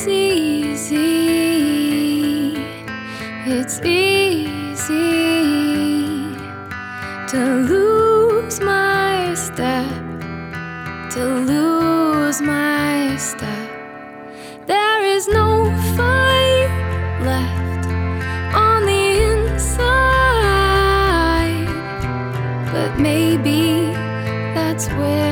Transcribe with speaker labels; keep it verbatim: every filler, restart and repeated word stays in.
Speaker 1: It's easy, it's easy to lose my step, to lose my step. There is no fight left on the inside, but maybe that's where